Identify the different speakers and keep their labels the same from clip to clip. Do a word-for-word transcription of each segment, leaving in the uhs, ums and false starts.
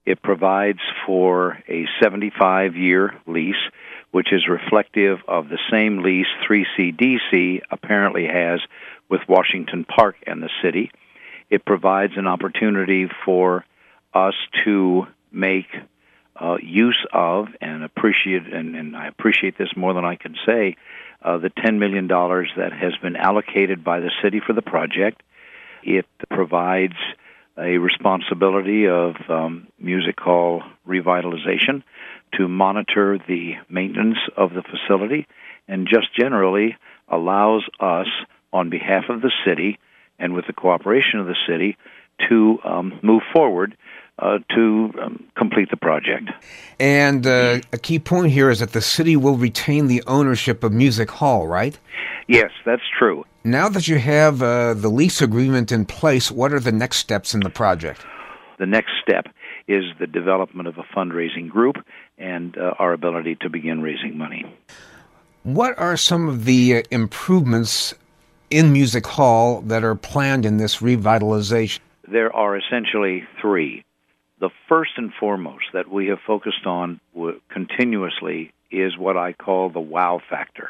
Speaker 1: It provides for a seventy-five year lease, which is reflective of the same lease three C D C apparently has with Washington Park and the city. It provides an opportunity for us to make uh, use of and appreciate, and, and I appreciate this more than I can say, uh, the ten million dollars that has been allocated by the city for the project. It provides a responsibility of um, music hall revitalization to monitor the maintenance of the facility, and just generally allows us, on behalf of the city and with the cooperation of the city, to um, move forward uh, to um, complete the project.
Speaker 2: And uh, a key point here is that the city will retain the ownership of Music Hall, right?
Speaker 1: Yes, that's true.
Speaker 2: Now that you have uh, the lease agreement in place, what are the next steps in the project?
Speaker 1: The next step is the development of a fundraising group and uh, our ability to begin raising money.
Speaker 2: What are some of the uh, improvements in Music Hall that are planned in this revitalization?
Speaker 1: There are essentially three. The first and foremost that we have focused on w- continuously is what I call the wow factor.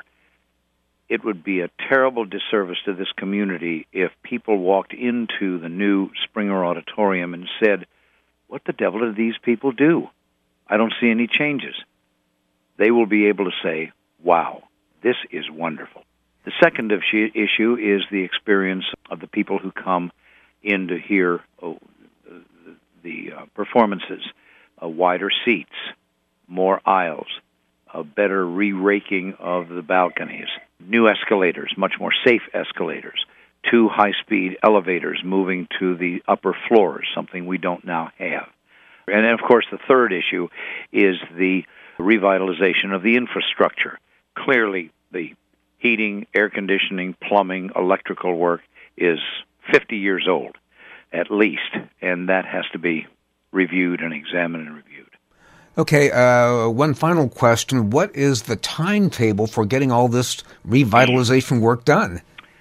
Speaker 1: It would be a terrible disservice to this community if people walked into the new Springer Auditorium and said, "What the devil do these people do? I don't see any changes." They will be able to say, "Wow, this is wonderful." The second issue is the experience of the people who come in to hear oh, the uh, performances. Uh, wider seats, more aisles, a better re-raking of the balconies, new escalators, much more safe escalators, two high-speed elevators moving to the upper floors, something we don't now have. And then, of course, the third issue is the revitalization of the infrastructure. Clearly, the heating, air conditioning, plumbing, electrical work is fifty years old, at least, and that has to be reviewed and examined and reviewed.
Speaker 2: Okay, uh, one final question. What is the timetable for getting all this revitalization work done?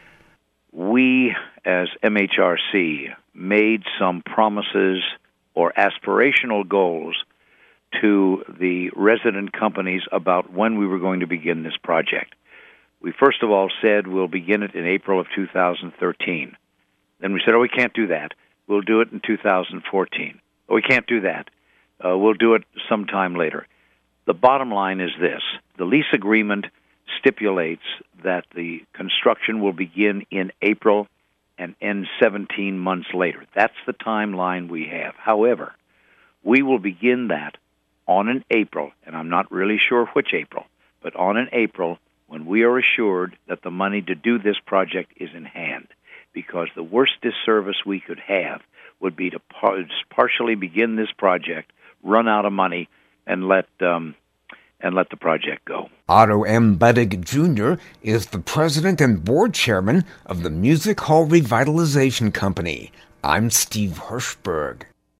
Speaker 1: We, as M H R C, made some promises or aspirational goals to the resident companies about when we were going to begin this project. We first of all said we'll begin it in April of two thousand thirteen. Then we said, oh, we can't do that. We'll do it in two thousand fourteen. Oh, we can't do that. Uh, we'll do it sometime later. The bottom line is this. The lease agreement stipulates that the construction will begin in April and end seventeen months later. That's the timeline we have. However, we will begin that on an April, and I'm not really sure which April, but on an April when we are assured that the money to do this project is in hand. Because the worst disservice we could have would be to par- partially begin this project, run out of money, and let um, and let the project go.
Speaker 2: Otto M. Buddig, Junior is the president and board chairman of the Music Hall Revitalization Company. I'm Steve Hirschberg.